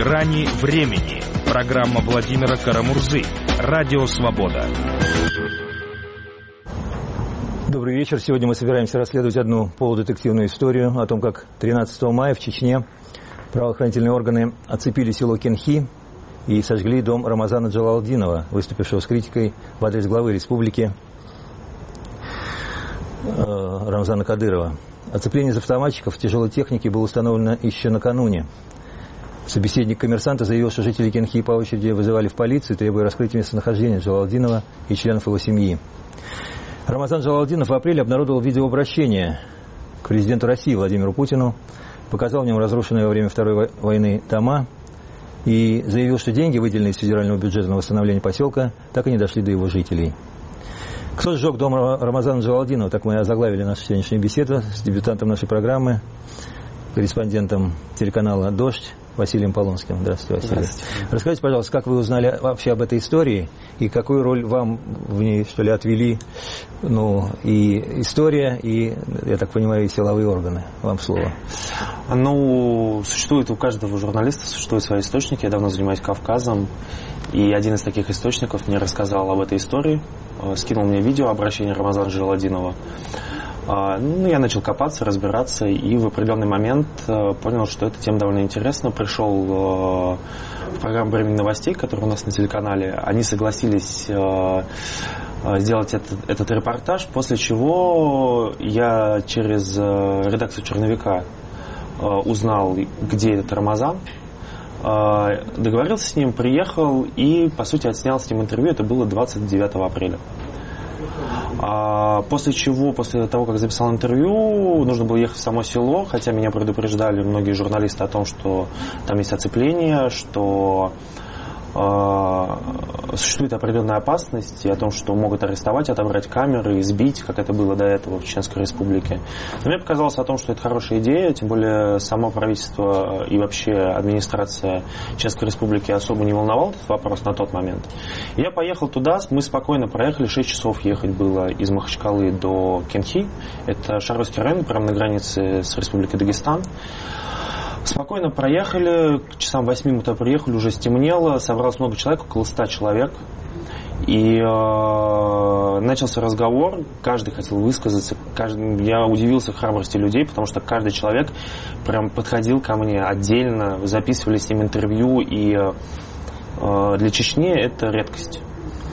«Грани времени». Программа Владимира Карамурзы. Радио «Свобода». Добрый вечер. Сегодня мы собираемся расследовать одну полудетективную историю о том, как 13 мая в Чечне правоохранительные органы оцепили село Кенхи и сожгли дом Рамазана Джалалдинова, выступившего с критикой в адрес главы республики Рамзана Кадырова. Оцепление из автоматчиков тяжелой техники было установлено еще накануне. Собеседник коммерсанта заявил, что жители Кенхи по очереди вызывали в полицию, требуя раскрытия местонахождения Джалалдинова и членов его семьи. Рамазан Джалалдинов в апреле обнародовал видеообращение к президенту России Владимиру Путину, показал в нем разрушенные во время Второй войны дома и заявил, что деньги, выделенные из федерального бюджета на восстановление поселка, так и не дошли до его жителей. Кто сжег дом Рамазана Джалалдинова? Так мы озаглавили нашу сегодняшнюю беседу с дебютантом нашей программы, корреспондентом телеканала «Дождь» Василием Полонским. Здравствуйте, Василий. Здравствуйте. Расскажите, пожалуйста, как вы узнали вообще об этой истории и какую роль вам в ней, что ли, отвели, и история, и, я так понимаю, и силовые органы? Вам слово. Существует у каждого журналиста, существуют свои источники. Я давно занимаюсь Кавказом, и один из таких источников мне рассказал об этой истории, скинул мне видео обращения Рамазана Джалалдинова. Я начал копаться, разбираться, и в определенный момент понял, что эта тема довольно интересна. Пришел в программу «Время новостей», которая у нас на телеканале. Они согласились сделать этот репортаж, после чего я через редакцию «Черновика» узнал, где этот Рамазан. Договорился с ним, приехал и, по сути, отснял с ним интервью. Это было 29 апреля. После того, как записал интервью, нужно было ехать в само село, хотя меня предупреждали многие журналисты о том, что там есть оцепление, что существует определенная опасность, и о том, что могут арестовать, отобрать камеры, избить, как это было до этого в Чеченской Республике. Но мне показалось о том, что это хорошая идея, тем более само правительство и вообще администрация Чеченской Республики особо не волновал этот вопрос на тот момент. И я поехал туда, мы спокойно проехали, 6 часов ехать было из Махачкалы до Кенхи, это Шаройский район, прямо на границе с Республикой Дагестан. Спокойно проехали, к часам 8 мы туда приехали, уже стемнело, собралось много человек, около 100 человек. И начался разговор, каждый хотел высказаться, я удивился храбрости людей, потому что каждый человек прям подходил ко мне отдельно, записывали с ним интервью, и для Чечни это редкость.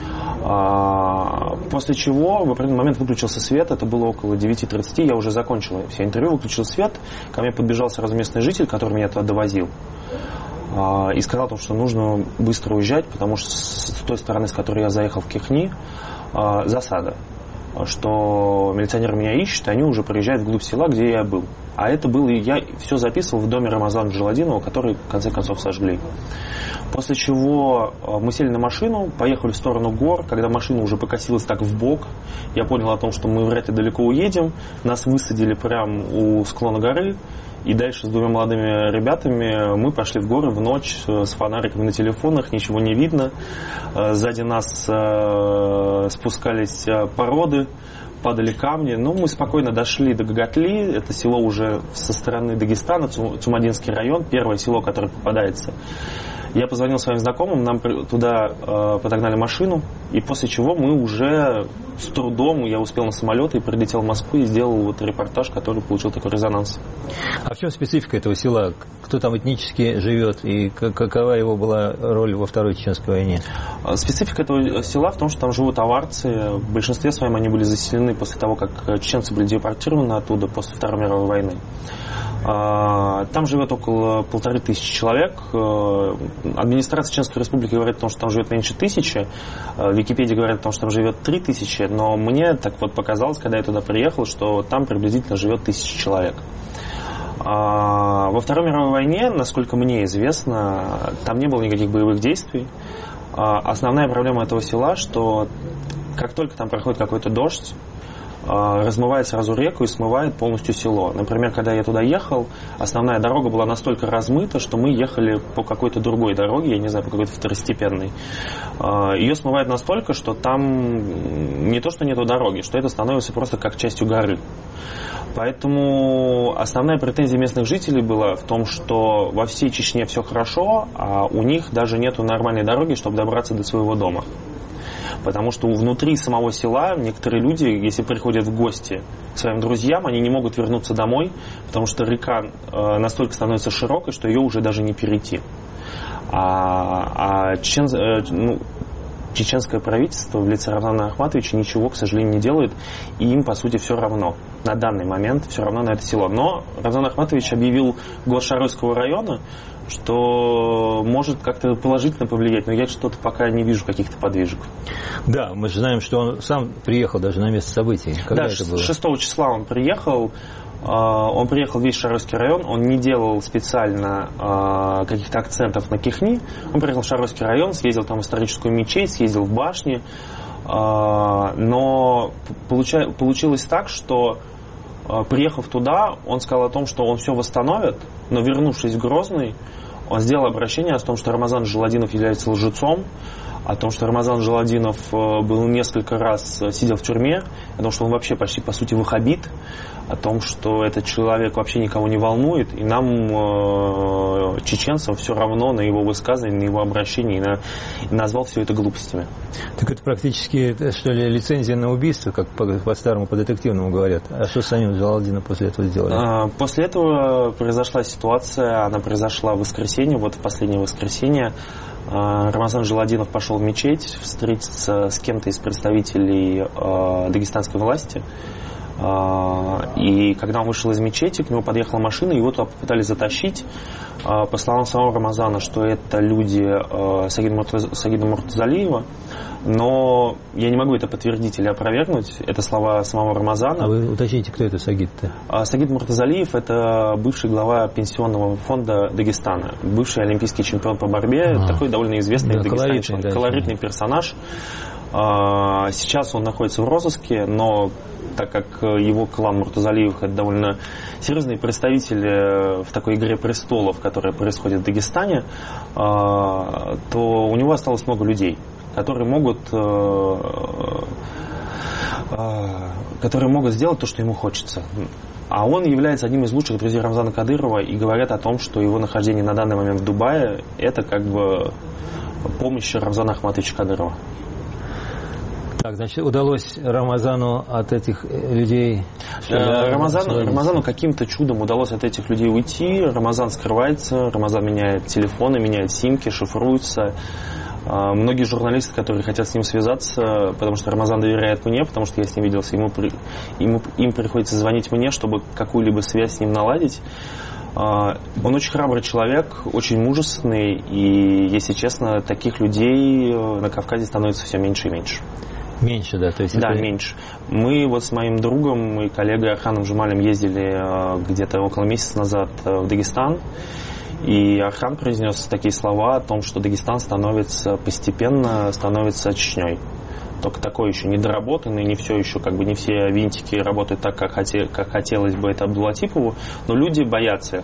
После чего в определенный момент выключился свет, это было около 9:30, я уже закончил все интервью, выключил свет, ко мне подбежал сразу местный житель, который меня туда довозил, и сказал, что нужно быстро уезжать, потому что с той стороны, с которой я заехал в Кенхи, засада, что милиционеры меня ищут, и они уже приезжают вглубь села, где я был. А это было, я все записывал в доме Рамазана Джалалдинова, который в конце концов сожгли. После чего мы сели на машину, поехали в сторону гор. Когда машина уже покосилась так в бок, я понял о том, что мы вряд ли далеко уедем. Нас высадили прямо у склона горы. И дальше с двумя молодыми ребятами мы пошли в горы в ночь с фонариками на телефонах, ничего не видно. Сзади нас спускались породы, падали камни. Мы спокойно дошли до Гагатли, это село уже со стороны Дагестана, Цумадинский район, первое село, которое попадается. Я позвонил своим знакомым, нам туда подогнали машину, и после чего мы уже с трудом, я успел на самолет и прилетел в Москву и сделал репортаж, который получил такой резонанс. А в чем специфика этого села? Кто там этнически живет и какова его была роль во Второй Чеченской войне? Специфика этого села в том, что там живут аварцы. В большинстве своем они были заселены после того, как чеченцы были депортированы оттуда после Второй мировой войны. Там живет около 1500 человек. Администрация Чеченской Республики говорит о том, что там живет меньше 1000. Википедия говорит о том, что там живет 3000. Но мне так вот показалось, когда я туда приехал, что там приблизительно живет 1000 человек. Во Второй мировой войне, насколько мне известно, там не было никаких боевых действий. Основная проблема этого села, что как только там проходит какой-то дождь, размывает сразу реку и смывает полностью село. Например, когда я туда ехал, основная дорога была настолько размыта, что мы ехали по какой-то другой дороге, я не знаю, по какой-то второстепенной. Ее смывает настолько, что там не то, что нету дороги, что это становится просто как частью горы. Поэтому основная претензия местных жителей была в том, что во всей Чечне все хорошо, а у них даже нету нормальной дороги, чтобы добраться до своего дома. Потому что внутри самого села некоторые люди, если приходят в гости к своим друзьям, они не могут вернуться домой, потому что река настолько становится широкой, что ее уже даже не перейти. Чеченское правительство в лице Рамзана Ахматовича ничего, к сожалению, не делает, и им, по сути, все равно. На данный момент все равно на это село. Но Рамзан Ахматович объявил глав Шаройского района, что может как-то положительно повлиять, но я что-то пока не вижу каких-то подвижек. Да, мы же знаем, что он сам приехал даже на место событий. Когда да, это было? 6 числа он приехал. Он приехал в весь Шаройский район, он не делал специально каких-то акцентов на Кихни. Он приехал в Шаройский район, съездил там в историческую мечеть, съездил в башни. Но получилось так, что приехав туда, он сказал о том, что он все восстановит, но вернувшись в Грозный, он сделал обращение о том, что Рамазан Джаладинов является лжецом, о том, что Рамазан Джаладинов был несколько раз сидел в тюрьме, о том, что он вообще почти, по сути, ваххабит, о том, что этот человек вообще никого не волнует, и нам, чеченцам, все равно на его высказывание, на его обращение, и назвал все это глупостями. Так это практически, что ли, лицензия на убийство, как по-старому, по-детективному говорят. А что с самим Джалалдином после этого сделали? После этого произошла ситуация, она произошла в воскресенье, вот в последнее воскресенье. Рамазан Джаладинов пошел в мечеть встретиться с кем-то из представителей дагестанской власти. И когда он вышел из мечети, к нему подъехала машина, его туда попытались затащить. По словам самого Рамазана, что это люди Сагида Муртазалиева, но я не могу это подтвердить или опровергнуть. Это слова самого Рамазана. А вы уточните, кто это Сагид-то? Сагид Муртазалиев – это бывший глава пенсионного фонда Дагестана, бывший олимпийский чемпион по борьбе, такой довольно известный в Дагестане, колоритный персонаж. Сейчас он находится в розыске, но так как его клан Муртазалиевых это довольно серьезные представители в такой игре престолов, которая происходит в Дагестане, то у него осталось много людей, которые могут сделать то, что ему хочется. А он является одним из лучших друзей Рамзана Кадырова, и говорят о том, что его нахождение на данный момент в Дубае – это как бы помощь Рамзана Ахматовича Кадырова. Так, значит, удалось Рамазану от этих людей... Рамазану каким-то чудом удалось от этих людей уйти. Рамазан скрывается, Рамазан меняет телефоны, меняет симки, шифруется. Многие журналисты, которые хотят с ним связаться, потому что Рамазан доверяет мне, потому что я с ним виделся, им приходится звонить мне, чтобы какую-либо связь с ним наладить. Он очень храбрый человек, очень мужественный, и, если честно, таких людей на Кавказе становится все меньше и меньше. Меньше, да? То есть да, это... меньше. Мы вот с моим другом и коллегой Арханом Жумалем ездили где-то около месяца назад в Дагестан, и Архан произнес такие слова о том, что Дагестан постепенно становится Чечней. Только такой еще недоработанный, не все еще, как бы не все винтики работают так, как хотелось бы это Абдулатипову, но люди боятся.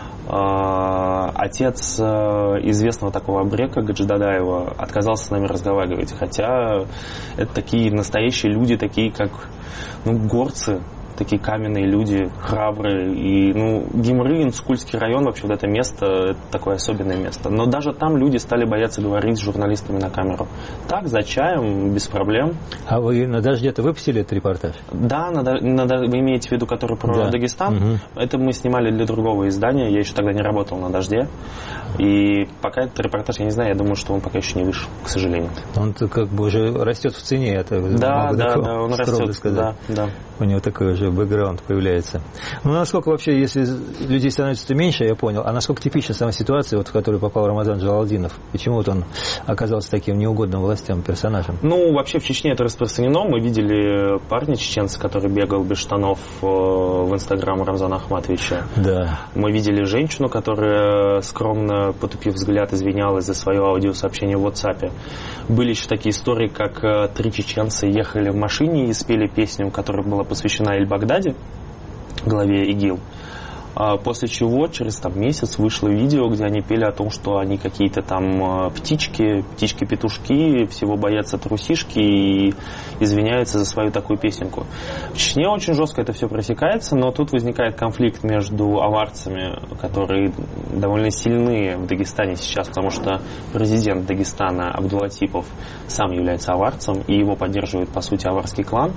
Отец известного такого абрека Гаджидадаева отказался с нами разговаривать, хотя это такие настоящие люди, такие как горцы, такие каменные люди, храбрые. И Гимры, Инскульский район, вообще вот это место, это такое особенное место. Но даже там люди стали бояться говорить с журналистами на камеру. Так, за чаем, без проблем. А вы на «Дожде»-то выпустили этот репортаж? Да, вы имеете в виду, который про Дагестан? Угу. Это мы снимали для другого издания, я еще тогда не работал на «Дожде». И пока этот репортаж, я не знаю, я думаю, что он пока еще не вышел, к сожалению. Он как бы уже растет в цене, это да, он растет, да. У него такой уже бэкграунд появляется. Ну, насколько вообще, если людей становится меньше, я понял, а насколько типична сама ситуация, вот, в которую попал Рамазан Джалалдинов? Почему вот он оказался таким неугодным властям персонажем? Ну, вообще в Чечне это распространено. Мы видели парня чеченца, который бегал без штанов в Инстаграм Рамзана Ахматовича. Да. Мы видели женщину, которая, скромно потупив взгляд, извинялась за свое аудиосообщение в WhatsApp. Были еще такие истории, как 3 чеченца ехали в машине и спели песню, которая была посвящена Эль-Багдади, главе ИГИЛ. После чего через месяц вышло видео, где они пели о том, что они какие-то там птички-петушки, всего боятся трусишки и извиняются за свою такую песенку. В Чечне очень жестко это все пресекается, но тут возникает конфликт между аварцами, которые довольно сильны в Дагестане сейчас, потому что президент Дагестана Абдулатипов сам является аварцем, и его поддерживает, по сути, аварский клан,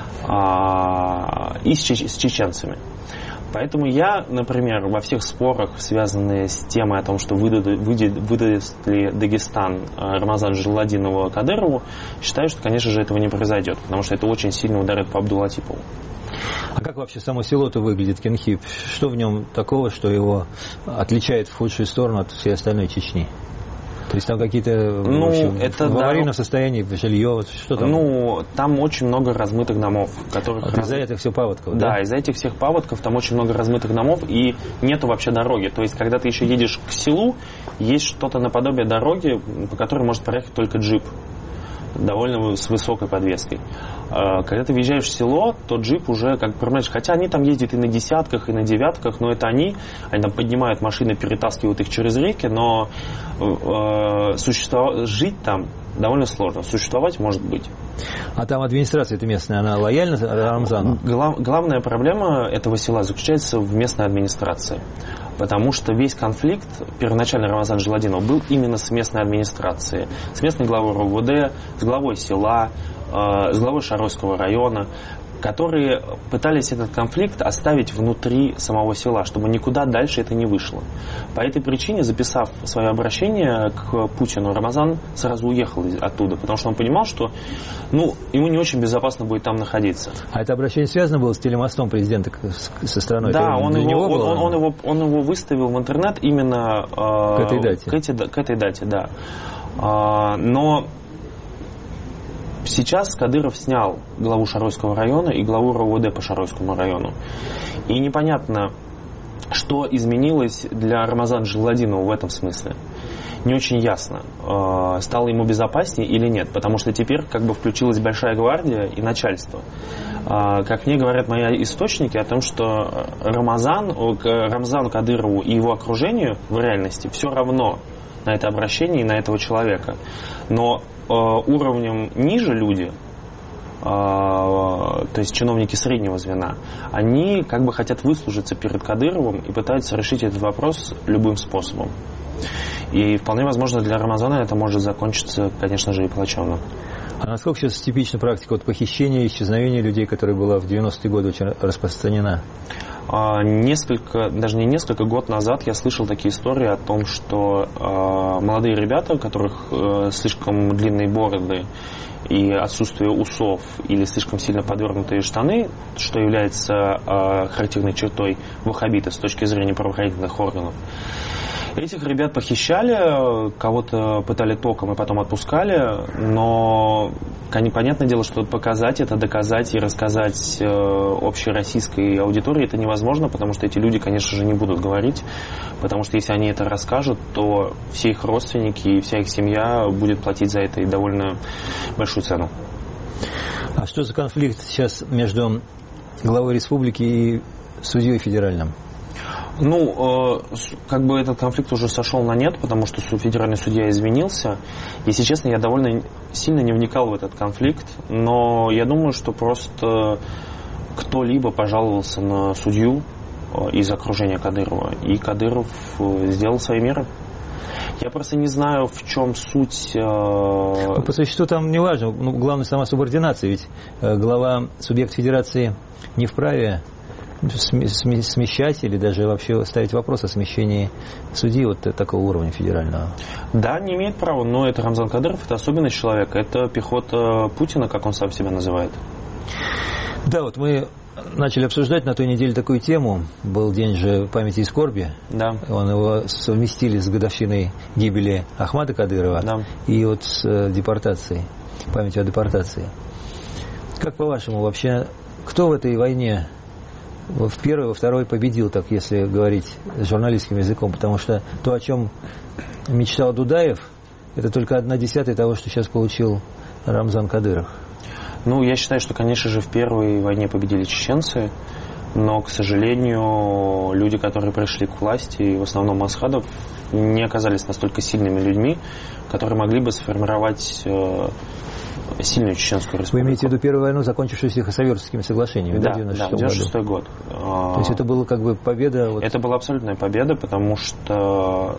и с чеченцами. Поэтому я, например, во всех спорах, связанных с темой о том, что выдаст ли Дагестан Рамазану Джалалдинову Кадырову, считаю, что, конечно же, этого не произойдет, потому что это очень сильно ударит по Абдулатипову. А как вообще само село-то выглядит, Кенхип? Что в нем такого, что его отличает в худшую сторону от всей остальной Чечни? То есть там какие-то в аварийном состоянии жилье, что там? Ну, там очень много размытых домов, которых... Из-за этих всех паводков, да? Да, из-за этих всех паводков там очень много размытых домов, и нету вообще дороги. То есть, когда ты еще едешь к селу, есть что-то наподобие дороги, по которой может проехать только джип, довольно с высокой подвеской. Когда ты въезжаешь в село, то джип уже, как понимаешь, хотя они там ездят и на десятках, и на девятках, но это они там поднимают машины, перетаскивают их через реки, но жить там довольно сложно, существовать может быть. А там администрация эта местная, она лояльна Рамзану? Главная проблема этого села заключается в местной администрации. Потому что весь конфликт, первоначально Рамазан Джалалдинов, был именно с местной администрацией, с местной главой РОВД, с главой села, с главой Шаройского района, которые пытались этот конфликт оставить внутри самого села, чтобы никуда дальше это не вышло. По этой причине, записав свое обращение к Путину, Рамазан сразу уехал оттуда, потому что он понимал, что ему не очень безопасно будет там находиться. А это обращение связано было с телемостом президента со страной? Да, он его выставил в интернет именно к этой дате. К этой дате, да. Но сейчас Кадыров снял главу Шаройского района и главу РОВД по Шаройскому району. И непонятно, что изменилось для Рамазана Джалалдинова в этом смысле. Не очень ясно, стало ему безопаснее или нет, потому что теперь включилась большая гвардия и начальство. Как мне говорят мои источники о том, что Рамзану Кадырову и его окружению в реальности все равно на это обращение и на этого человека. Но уровнем ниже люди, то есть чиновники среднего звена, они хотят выслужиться перед Кадыровым и пытаются решить этот вопрос любым способом. И вполне возможно для Рамазана это может закончиться, конечно же, и плачевно. А насколько сейчас типична практика похищения и исчезновения людей, которая была в 90-е годы очень распространена? Год назад я слышал такие истории о том, что молодые ребята, у которых слишком длинные бороды и отсутствие усов или слишком сильно подвернутые штаны, что является характерной чертой ваххабитов с точки зрения правоохранительных органов, этих ребят похищали, кого-то пытали током и потом отпускали, но понятное дело, что показать это, доказать и рассказать общей российской аудитории это невозможно, потому что эти люди, конечно же, не будут говорить, потому что если они это расскажут, то все их родственники и вся их семья будет платить за это и довольно большую цену. А что за конфликт сейчас между главой республики и судьей федеральным? Этот конфликт уже сошел на нет, потому что федеральный судья извинился. Если честно, я довольно сильно не вникал в этот конфликт, но я думаю, что просто кто-либо пожаловался на судью из окружения Кадырова, и Кадыров сделал свои меры. Я просто не знаю, в чем суть... По существу там не важно. Главное сама субординация, ведь глава субъекта федерации не вправе смещать или даже вообще ставить вопрос о смещении судьи такого уровня федерального. Да, не имеет права, но это Рамзан Кадыров, это особенный человек, это пехота Путина, как он сам себя называет. Да, вот мы начали обсуждать на той неделе такую тему. Был день же памяти и скорби. Да. Его совместили с годовщиной гибели Ахмата Кадырова. Да. И вот с депортацией, памятью о депортации. Как по-вашему, вообще, кто в этой войне в первой, во второй победил, так если говорить журналистским языком? Потому что то, о чем мечтал Дудаев, это только 1/10 того, что сейчас получил Рамзан Кадыров. Ну, я считаю, что, конечно же, в первой войне победили чеченцы, но, к сожалению, люди, которые пришли к власти, в основном Асхадов, не оказались настолько сильными людьми, которые могли бы сформировать сильную чеченскую республику. Вы имеете в виду первую войну, закончившуюся Хасавюртскими соглашениями, да, в 96 год. То есть это была как бы победа? Вот... Это была абсолютная победа, потому что,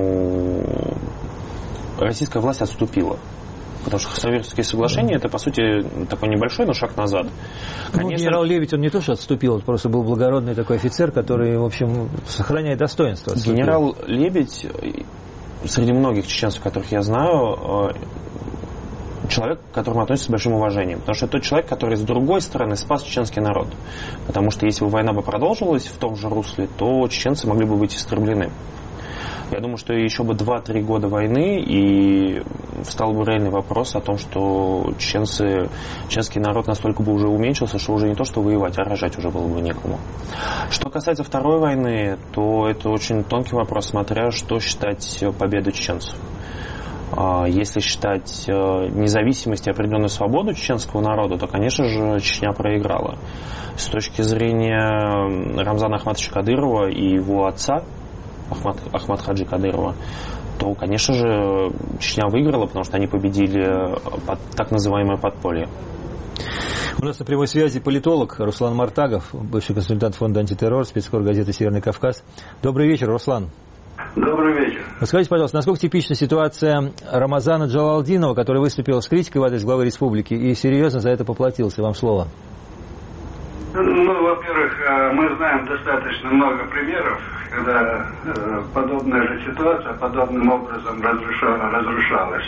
российская власть отступила. Потому что Хасавюртские соглашения это, по сути, такой небольшой, но шаг назад. Конечно, генерал Лебедь, он не то что отступил, он просто был благородный такой офицер, который, в общем, сохраняет достоинство. Отступил. Генерал Лебедь, среди многих чеченцев, которых я знаю, человек, к которому относится с большим уважением. Потому что это тот человек, который, с другой стороны, спас чеченский народ. Потому что если бы война бы продолжилась в том же русле, то чеченцы могли бы быть истреблены. Я думаю, что еще бы 2-3 года войны, и встал бы реальный вопрос о том, что чеченский народ настолько бы уже уменьшился, что уже не то, что воевать, а рожать уже было бы некому. Что касается второй войны, то это очень тонкий вопрос, смотря что считать победой чеченцев. Если считать независимость и определенную свободу чеченского народа, то, конечно же, Чечня проиграла. С точки зрения Рамзана Ахматовича Кадырова и его отца, Ахмат Хаджи Кадырова, то, конечно же, Чечня выиграла, потому что они победили так называемое подполье. У нас на прямой связи политолог Руслан Мартагов, бывший консультант фонда «Антитеррор», спецкор газеты «Северный Кавказ». Добрый вечер, Руслан. Добрый вечер. Расскажите, пожалуйста, насколько типична ситуация Рамазана Джалалдинова, который выступил с критикой в адрес главы республики и серьезно за это поплатился? Вам слово. Ну, во-первых, мы знаем достаточно много примеров, когда подобная же ситуация подобным образом разрушалась.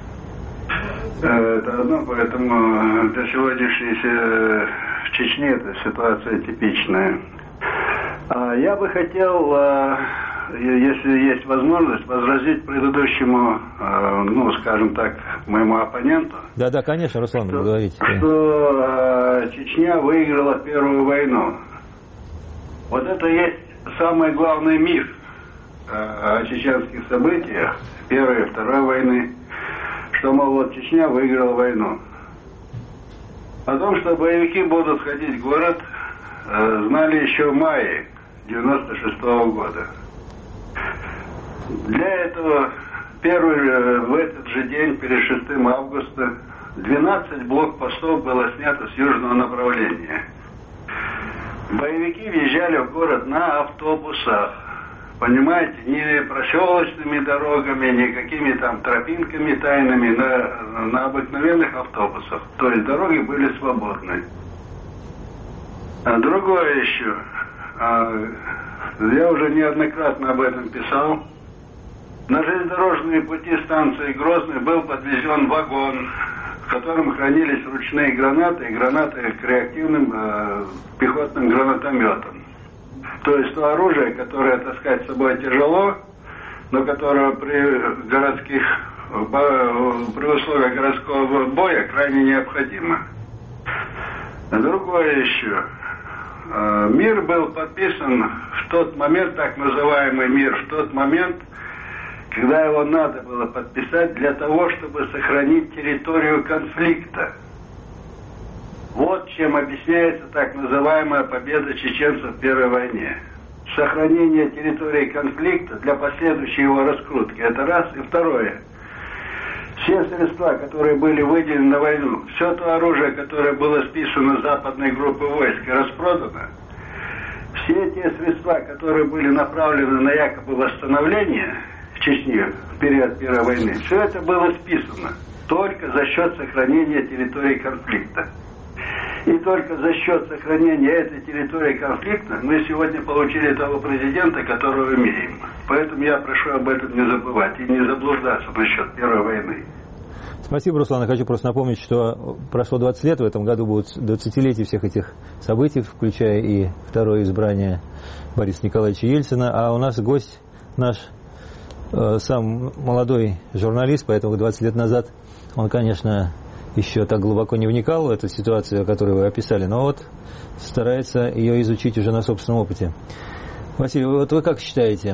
Это одно, поэтому для сегодняшней в Чечне эта ситуация типичная. Я бы хотел, если есть возможность, возразить предыдущему, скажем так, моему оппоненту. Да, конечно, Руслан, вы говорите. Что Чечня выиграла первую войну. Вот это есть самый главный миф о чеченских событиях Первой и Второй войны, что, мол, вот Чечня выиграла войну. О том, что боевики будут входить в город, знали еще в мае 96-го года. Для этого в этот же день, перед 6 августа, 12 блокпостов было снято с южного направления. Боевики въезжали в город на автобусах. Понимаете, не проселочными дорогами, не какими там тропинками тайными, на обыкновенных автобусах. То есть дороги были свободны. Другое еще. Я уже неоднократно об этом писал. На железнодорожные пути станции Грозный был подвезен вагон, в котором хранились ручные гранаты и гранаты к реактивным пехотным гранатометам. То есть то оружие, которое таскать с собой тяжело, но которое при условиях городского боя крайне необходимо. Другое еще. Мир был подписан в тот момент, так называемый мир, в тот момент, когда его надо было подписать для того, чтобы сохранить территорию конфликта. Вот чем объясняется так называемая победа чеченцев в Первой войне. Сохранение территории конфликта для последующей его раскрутки. Это раз. И второе. Все средства, которые были выделены на войну, все то оружие, которое было списано с западной группы войск и распродано, все те средства, которые были направлены на якобы восстановление в Чечне в период Первой войны, все это было списано только за счет сохранения территории конфликта. И только за счет сохранения этой территории конфликта мы сегодня получили того президента, которого имеем. Поэтому я прошу об этом не забывать и не заблуждаться насчет Первой войны. Спасибо, Руслан. Я хочу просто напомнить, что прошло 20 лет, в этом году будут 20-летие всех этих событий, включая и второе избрание Бориса Николаевича Ельцина. А у нас гость наш, сам молодой журналист, поэтому 20 лет назад он, конечно, еще так глубоко не вникал в эту ситуацию, которую вы описали, но вот старается ее изучить уже на собственном опыте. Василий, вот вы как считаете,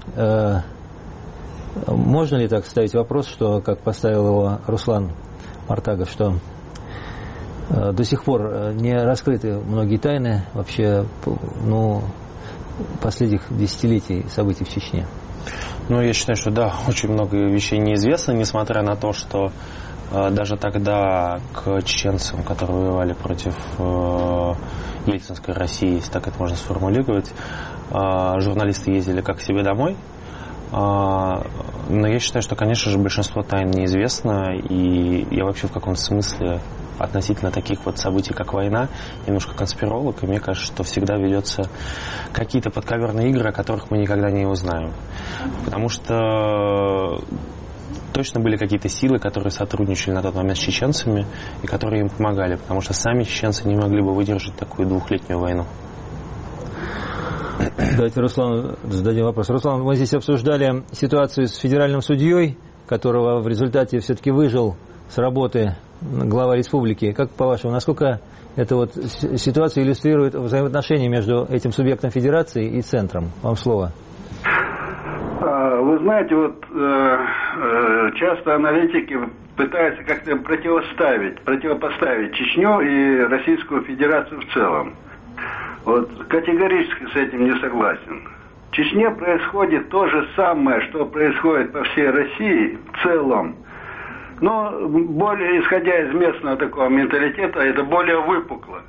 можно ли так ставить вопрос, что, как поставил его Руслан Мартагов, что до сих пор не раскрыты многие тайны вообще, последних десятилетий событий в Чечне? Ну, я считаю, что да, очень много вещей неизвестно, несмотря на то, что даже тогда к чеченцам, которые воевали против ельцинской России, если так это можно сформулировать, журналисты ездили как к себе домой. Но я считаю, что, конечно же, большинство тайн неизвестно, и я вообще в каком-то смысле относительно таких вот событий, как война, немножко конспиролог, и мне кажется, что всегда ведется какие-то подковерные игры, о которых мы никогда не узнаем. Потому что точно были какие-то силы, которые сотрудничали на тот момент с чеченцами и которые им помогали, потому что сами чеченцы не могли бы выдержать такую 2-летнюю войну. Давайте Руслану зададим вопрос. Руслан, мы здесь обсуждали ситуацию с федеральным судьей, которого в результате все-таки выжил с работы глава республики. Как по-вашему, насколько эта вот ситуация иллюстрирует взаимоотношения между этим субъектом федерации и центром? Вам слово. Вы знаете, вот часто аналитики пытаются как-то противопоставить Чечню и Российскую Федерацию в целом. Вот категорически с этим не согласен. В Чечне происходит то же самое, что происходит по всей России в целом. Но более, исходя из местного такого менталитета, это более выпукло.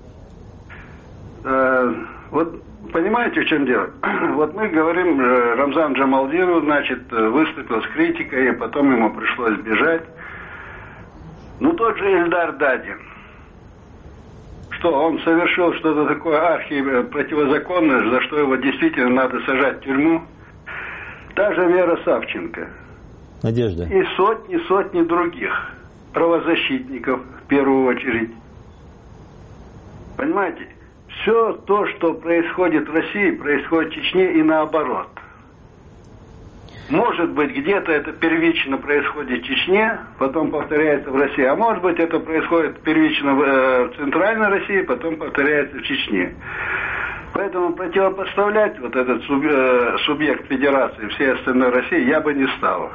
Вот понимаете, в чем дело? Вот мы говорим, Рамзан Джамалдиров, значит, выступил с критикой, и потом ему пришлось бежать. Ну, тот же Эльдар Дадин. Что, он совершил что-то такое противозаконное, за что его действительно надо сажать в тюрьму? Та же Вера Савченко. Надежда. И сотни других правозащитников, в первую очередь. Понимаете? Все то, что происходит в России, происходит в Чечне и наоборот. Может быть, где-то это первично происходит в Чечне, потом повторяется в России. А может быть, это происходит первично в Центральной России, потом повторяется в Чечне. Поэтому противопоставлять вот этот субъект федерации всей остальной России я бы не стал.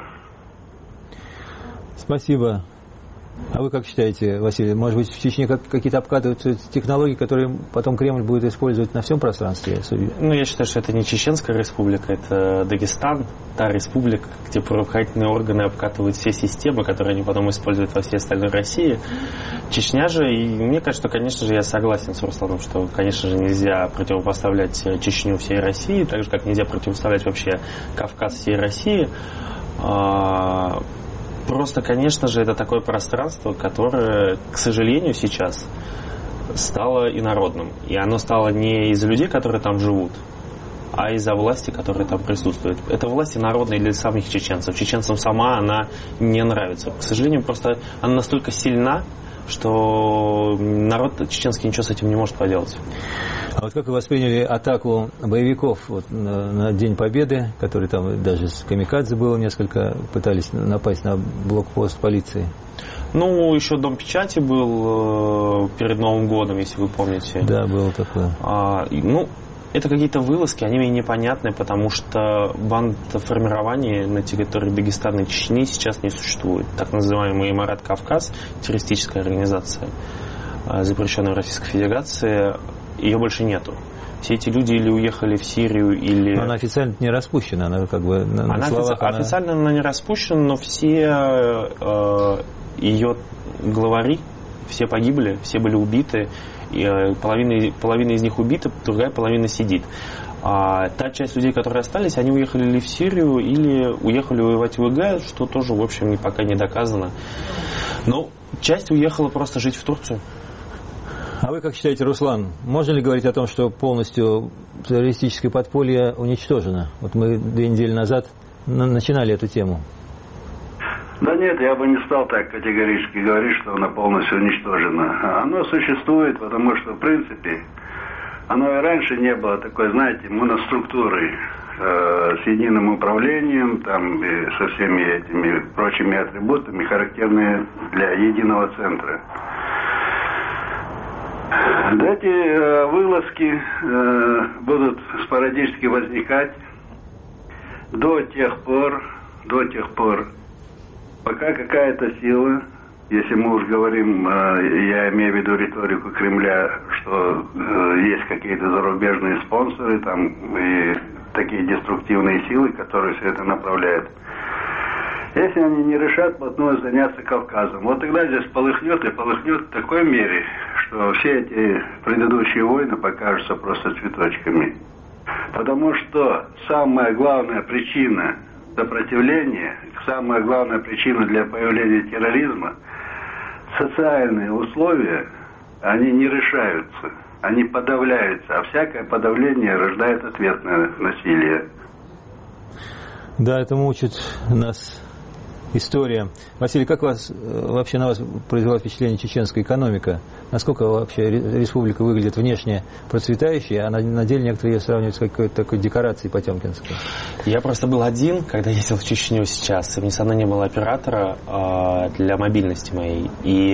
Спасибо. А вы как считаете, Василий, может быть, в Чечне какие-то обкатываются технологии, которые потом Кремль будет использовать на всем пространстве? Ну, я считаю, что это не Чеченская республика, это Дагестан, та республика, где правоохранительные органы обкатывают все системы, которые они потом используют во всей остальной России. Чечня же, и мне кажется, что, конечно же, я согласен с Русланом, что, конечно же, нельзя противопоставлять Чечню всей России, так же, как нельзя противопоставлять вообще Кавказ всей России. Просто, конечно же, это такое пространство, которое, к сожалению, сейчас стало инородным. И оно стало не из-за людей, которые там живут, а из-за власти, которая там присутствует. Это власть инородная для самих чеченцев. Чеченцам сама она не нравится. К сожалению, просто она настолько сильна, что народ чеченский ничего с этим не может поделать. А вот как вы восприняли атаку боевиков вот, на День Победы, который там даже с камикадзе было несколько, пытались напасть на блокпост полиции? Ну, еще Дом печати был перед Новым годом, если вы помните. Да, было такое. Это какие-то вылазки, они мне непонятны, потому что бандформирования на территории Дагестана и Чечни сейчас не существует. Так называемый Марат Кавказ, террористическая организация, запрещенная в Российской Федерации, ее больше нету. Все эти люди или уехали в Сирию, или... Но она официально не распущена, она как бы... Официально она не распущена, но все ее главари, все погибли, все были убиты. И половина из них убита, другая половина сидит. А та часть людей, которые остались, они уехали или в Сирию, или уехали воевать в ИГ, что тоже, в общем, пока не доказано. Но часть уехала просто жить в Турцию. А вы как считаете, Руслан, можно ли говорить о том, что полностью террористическое подполье уничтожено? Вот мы 2 недели назад начинали эту тему. Да нет, я бы не стал так категорически говорить, что оно полностью уничтожено. Оно существует, потому что, в принципе, оно и раньше не было такой, знаете, моноструктурой с единым управлением, там, и со всеми этими прочими атрибутами, характерные для единого центра. Эти вылазки будут спорадически возникать до тех пор, пока какая-то сила, если мы уж говорим, я имею в виду риторику Кремля, что есть какие-то зарубежные спонсоры там и такие деструктивные силы, которые все это направляют. Если они не решат вплотную заняться Кавказом, вот тогда здесь полыхнет в такой мере, что все эти предыдущие войны покажутся просто цветочками. Потому что самая главная причина сопротивления, самая главная причина для появления терроризма, социальные условия, они не решаются, они подавляются, а всякое подавление рождает ответное насилие. Да, этому учит нас история. Василий, как вообще на вас произвела впечатление чеченская экономика? Насколько вообще республика выглядит внешне процветающей, а на деле некоторые ее сравнивают с какой-то такой декорацией потемкинской? Я просто был один, когда ездил в Чечню сейчас, и мне со мной не было оператора для мобильности моей. И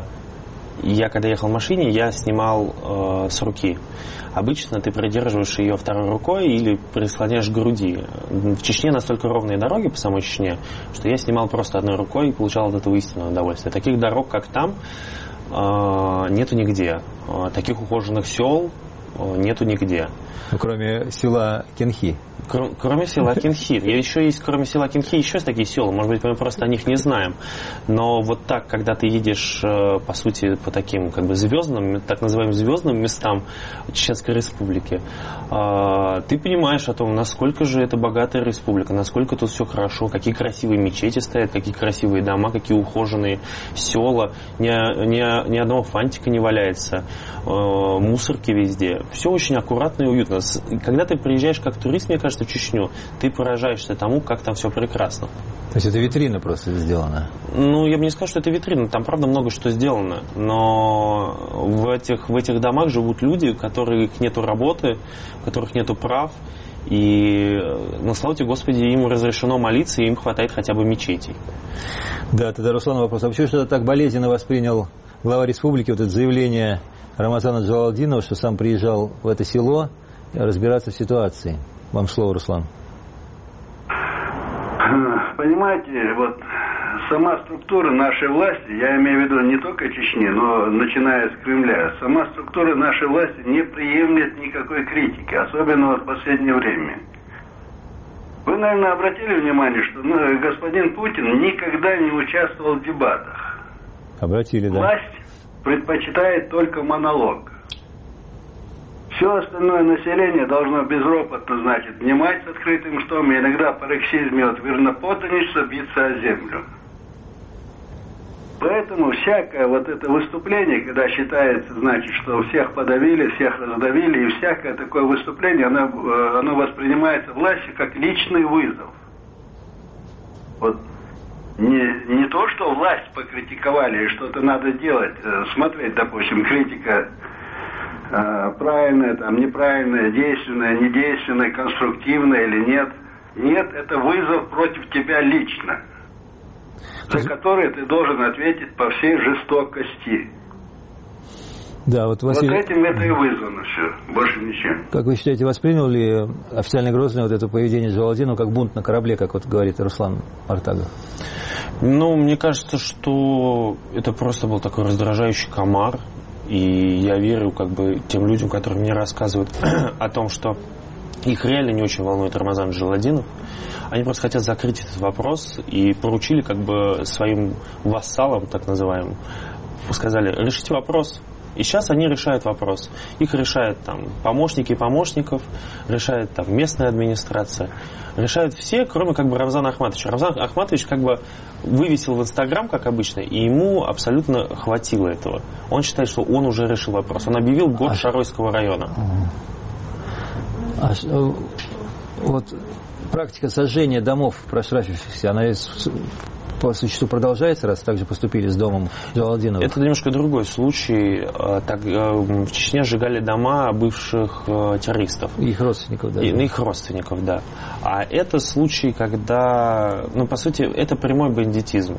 я, когда ехал в машине, я снимал с руки. Обычно ты придерживаешь ее второй рукой или прислоняешь к груди. В Чечне настолько ровные дороги по самой Чечне, что я снимал просто одной рукой и получал от этого истинное удовольствие. Таких дорог, как там, нету нигде. Таких ухоженных сел нету нигде. Ну, кроме села Кенхи. Кроме села Кенхи. Еще есть, кроме села Кенхи, еще есть такие села. Может быть, мы просто о них не знаем. Но вот так, когда ты едешь, по сути, по таким как бы звездным, так называемым звездным местам Чеченской Республики, ты понимаешь о том, насколько же это богатая республика, насколько тут все хорошо, какие красивые мечети стоят, какие красивые дома, какие ухоженные села, ни одного фантика не валяется, мусорки везде. Все очень аккуратно и уютно. Когда ты приезжаешь как турист, мне кажется, в Чечню, ты поражаешься тому, как там все прекрасно. То есть это витрина просто сделана? Ну, я бы не сказал, что это витрина. Там, правда, много что сделано. Но в этих домах живут люди, у которых нету работы, у которых нету прав. И, ну, слава тебе, Господи, им разрешено молиться, и им хватает хотя бы мечетей. Да, тогда, Руслан, вопрос. А почему что-то так болезненно воспринял глава республики вот это заявление Рамазана Джалалдинова, что сам приезжал в это село разбираться в ситуации? Вам слово, Руслан. Понимаете, вот сама структура нашей власти, я имею в виду не только Чечни, но начиная с Кремля, сама структура нашей власти не приемлет никакой критики, особенно в последнее время. Вы, наверное, обратили внимание, что господин Путин никогда не участвовал в дебатах. Обратили, да. Власть предпочитает только монолог. Все остальное население должно безропотно, значит, внимать с открытым ртом и иногда пароксизме от вернопотаничества биться о землю. Поэтому всякое вот это выступление, когда считается, значит, что всех подавили, всех раздавили, и всякое такое выступление, оно воспринимается властью как личный вызов. Вот не то, что власть покритиковали и что-то надо делать, смотреть, допустим, критика правильная, там, неправильная, действенная, недейственная, конструктивная или нет. Нет, это вызов против тебя лично, за который ты должен ответить по всей жестокости. Да, вот, Василий... Вот этим это и вызвано все, больше ничем. Как вы считаете, воспринял ли официально Грозный вот это поведение Джалалдинова как бунт на корабле, как вот говорит Руслан Артагов? Ну, мне кажется, что это просто был такой раздражающий комар. И я верю как бы тем людям, которые мне рассказывают о том, что их реально не очень волнует Рамазан Джалалдинов. Они просто хотят закрыть этот вопрос и поручили как бы своим вассалам, так называемым, сказали, решите вопрос. И сейчас они решают вопрос. Их решают там помощники помощников, решает там местная администрация. Решают все, кроме как бы Рамзана Ахматовича. Рамзан Ахматович как бы вывесил в Инстаграм, как обычно, и ему абсолютно хватило этого. Он считает, что он уже решил вопрос. Он объявил год Шаройского района. Вот практика сожжения домов проштрафившихся, она по существу продолжается, раз так же поступили с домом Джалалдинова? Это немножко другой случай. В Чечне сжигали дома бывших террористов. Их родственников, да. Их родственников, да. А это случай, когда, по сути, это прямой бандитизм.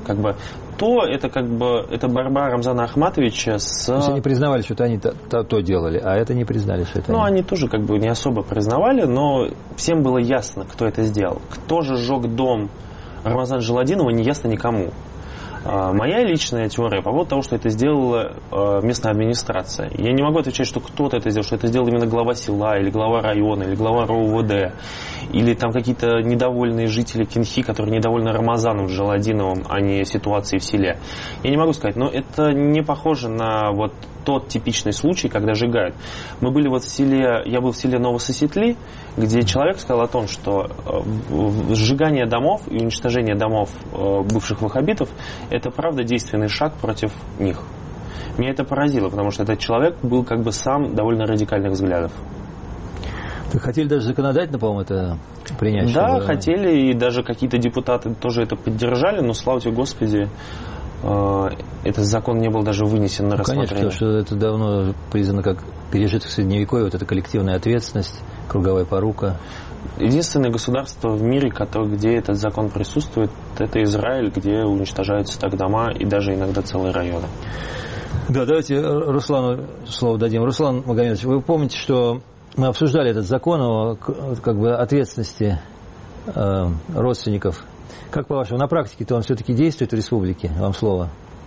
Это борьба Рамзана Ахматовича с... То есть они признавали, что они то делали, а это не признали, что это они тоже не особо признавали, но всем было ясно, кто это сделал. Кто же сжег дом Рамзана Джалалдинова, не ясно никому. Моя личная теория по поводу того, что это сделала местная администрация. Я не могу отвечать, что кто-то это сделал, что это сделал именно глава села, или глава района, или глава РОВД, или там какие-то недовольные жители Кинхи, которые недовольны Рамазаном Джалалдиновым, а не ситуацией в селе. Я не могу сказать, но это не похоже на тот типичный случай, когда сжигают. Я был в селе Новососетли, где человек сказал о том, что сжигание домов и уничтожение домов бывших ваххабитов – это правда действенный шаг против них. Меня это поразило, потому что этот человек был сам довольно радикальных взглядов. Вы хотели даже законодательно, по-моему, это принять? Да, хотели, и даже какие-то депутаты тоже это поддержали, но, слава тебе Господи, этот закон не был даже вынесен на рассмотрение. Конечно, потому что это давно признано как пережиток Средневековья, эта коллективная ответственность, круговая порука. Единственное государство в мире, где этот закон присутствует, это Израиль, где уничтожаются так дома и даже иногда целые районы. Да, давайте Руслану слово дадим. Руслан Магомедович, вы помните, что мы обсуждали этот закон о ответственности родственников. Как по-вашему, на практике-то он все-таки действует в республике? Вам слово.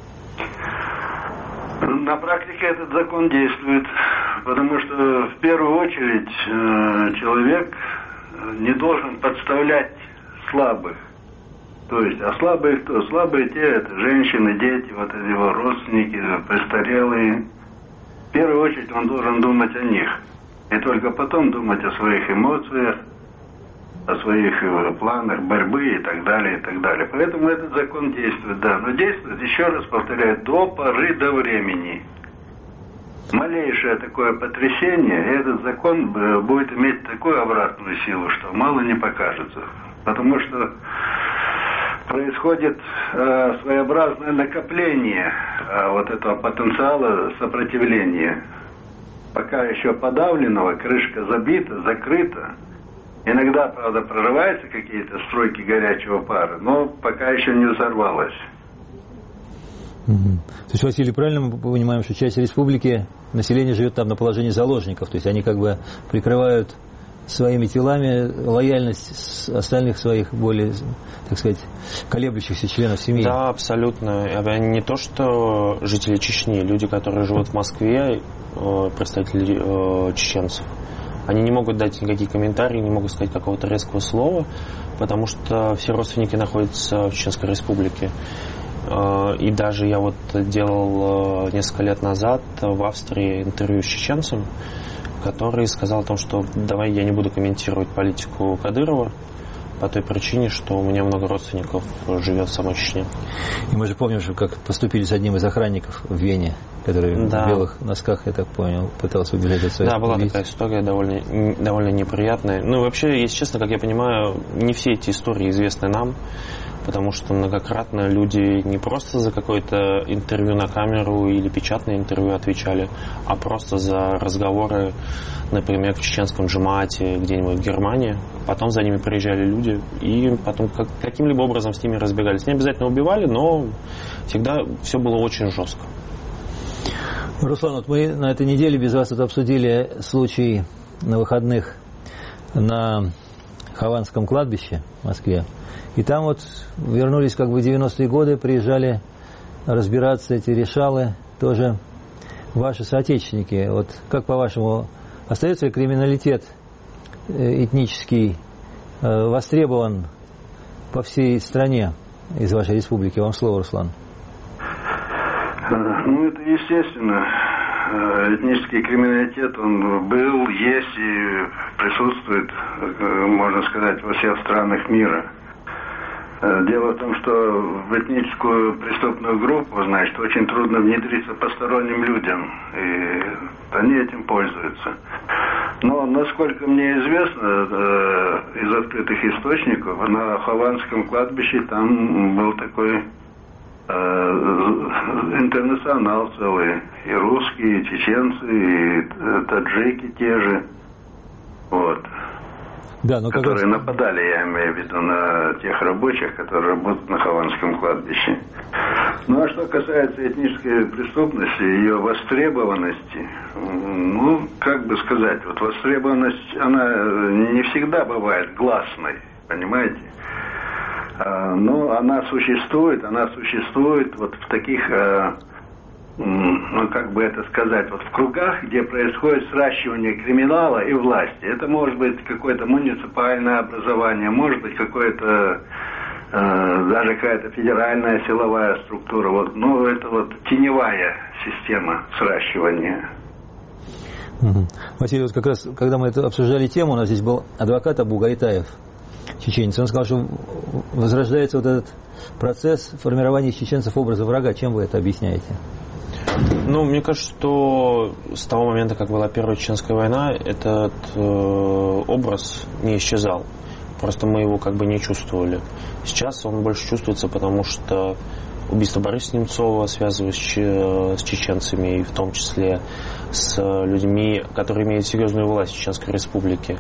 На практике этот закон действует, потому что в первую очередь человек не должен подставлять слабых. То есть, а слабые кто? Слабые те, это женщины, дети, его родственники, престарелые. В первую очередь он должен думать о них. И только потом думать о своих эмоциях, о своих планах борьбы и так далее, и так далее. Поэтому этот закон действует, да. Но действует, еще раз повторяю, до поры до времени. Малейшее такое потрясение, и этот закон будет иметь такую обратную силу, что мало не покажется. Потому что происходит своеобразное накопление этого потенциала сопротивления. Пока еще подавленного, крышка забита, закрыта. Иногда, правда, прорываются какие-то струйки горячего пара, но пока еще не взорвалась. То есть, Василий, правильно мы понимаем, что часть республики, население живет там на положении заложников, то есть они прикрывают своими телами лояльность остальных своих более, так сказать, колеблющихся членов семьи? Да, абсолютно. Не то, что жители Чечни, люди, которые живут в Москве, представители чеченцев, они не могут дать никакие комментарии, не могут сказать какого-то резкого слова, потому что все родственники находятся в Чеченской Республике. И даже я делал несколько лет назад в Австрии интервью с чеченцем, который сказал о том, что давай я не буду комментировать политику Кадырова по той причине, что у меня много родственников живет в самой Чечне. И мы же помним, что как поступили с одним из охранников в Вене, который в белых носках, я так понял, пытался убежать от своих. Да, была такая история довольно неприятная. Вообще, если честно, как я понимаю, не все эти истории известны нам, потому что многократно люди не просто за какое-то интервью на камеру или печатное интервью отвечали, а просто за разговоры, например, в чеченском джамаате где-нибудь в Германии. Потом за ними приезжали люди и потом каким-либо образом с ними разбегались. Не обязательно убивали, но всегда все было очень жестко. Руслан, мы на этой неделе без вас обсудили случай на выходных на Хованском кладбище в Москве. И там вернулись в 90-е годы, приезжали разбираться эти решалы, тоже ваши соотечественники. Как по-вашему, остается ли криминалитет этнический востребован по всей стране из вашей республики? Вам слово, Руслан. Это естественно. Этнический криминалитет, он был, есть и присутствует, можно сказать, во всех странах мира. Дело в том, что в этническую преступную группу, очень трудно внедриться посторонним людям, и они этим пользуются. Но, насколько мне известно, из открытых источников, на Хованском кладбище там был такой интернационал целый. И русские, и чеченцы, и таджики те же. Вот. Да, но которые нападали, я имею в виду, на тех рабочих, которые работают на Хованском кладбище. Ну, а что касается этнической преступности, ее востребованности, ну, как бы сказать, вот востребованность, она не всегда бывает гласной, понимаете? Но она существует вот в таких, ну, как бы это сказать, вот в кругах, где происходит сращивание криминала и власти. Это может быть какое-то муниципальное образование, может быть какое-то даже какая-то федеральная силовая структура. Вот, ну, это вот теневая система сращивания. Василий, вот как раз, когда мы это обсуждали тему, у нас здесь был адвокат Абу Гайтаев, чеченец. Он сказал, что возрождается вот этот процесс формирования из чеченцев образа врага. Чем вы это объясняете? Ну, мне кажется, что с того момента, как была Первая Чеченская война, этот образ не исчезал. Просто мы его как бы не чувствовали. Сейчас он больше чувствуется, потому что убийство Бориса Немцова связывалось с чеченцами, и в том числе с людьми, которые имеют серьезную власть в Чеченской Республике.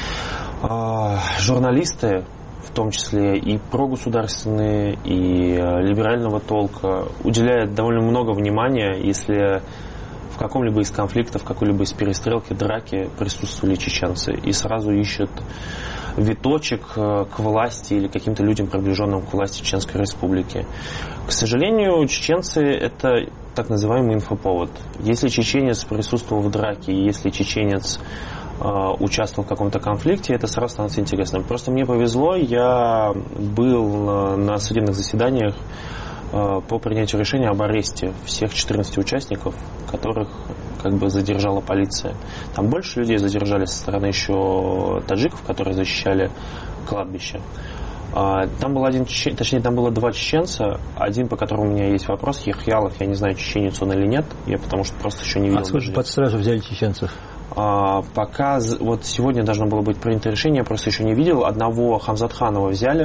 Журналисты, в том числе и прогосударственные, и либерального толка, уделяют довольно много внимания, если в каком-либо из конфликтов, в какой-либо из перестрелки, драки присутствовали чеченцы, и сразу ищут виточек к власти или каким-то людям, приближенным к власти Чеченской Республики. К сожалению, чеченцы — это так называемый инфоповод. Если чеченец присутствовал в драке, если чеченец участвовал в каком-то конфликте, это сразу становится интересным. Просто мне повезло, я был на судебных заседаниях по принятию решения об аресте всех 14 участников, которых как бы задержала полиция. Там больше людей задержали со стороны еще таджиков, которые защищали кладбище. Там был там было два чеченца. Один, по которому у меня есть вопрос, Яхьялов, я не знаю, чеченец он или нет, я потому что просто еще не видел. А сколько под стражу взяли чеченцев? Пока вот сегодня должно было быть принято решение, я просто еще не видел. Одного Хамзатханова взяли.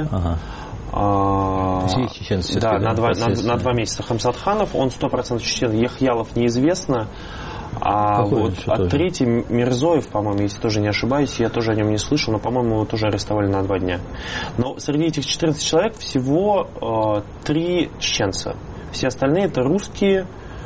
Есть чеченцы, да, на 2 месяца Хамзатханов, он 100% чечен. Яхьялов неизвестно. Третий Мирзоев, по-моему, если тоже не ошибаюсь, я тоже о нем не слышал, но, по-моему, его тоже арестовали на 2 дня. Но среди этих 14 человек всего 3 чеченца. Все остальные это русские.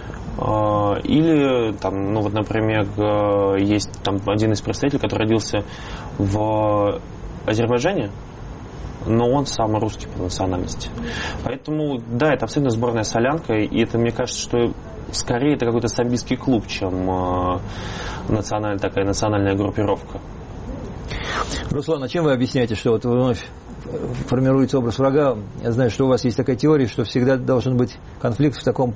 Или там, ну вот, например, есть там один из представителей, который родился в Азербайджане, но он сам русский по национальности. Поэтому, да, это абсолютно сборная солянка, и это, мне кажется, что скорее это какой-то самбийский клуб, чем национальная группировка. Руслан, а чем вы объясняете, что вот вновь формируется образ врага? Я знаю, что у вас есть такая теория, что всегда должен быть конфликт в таком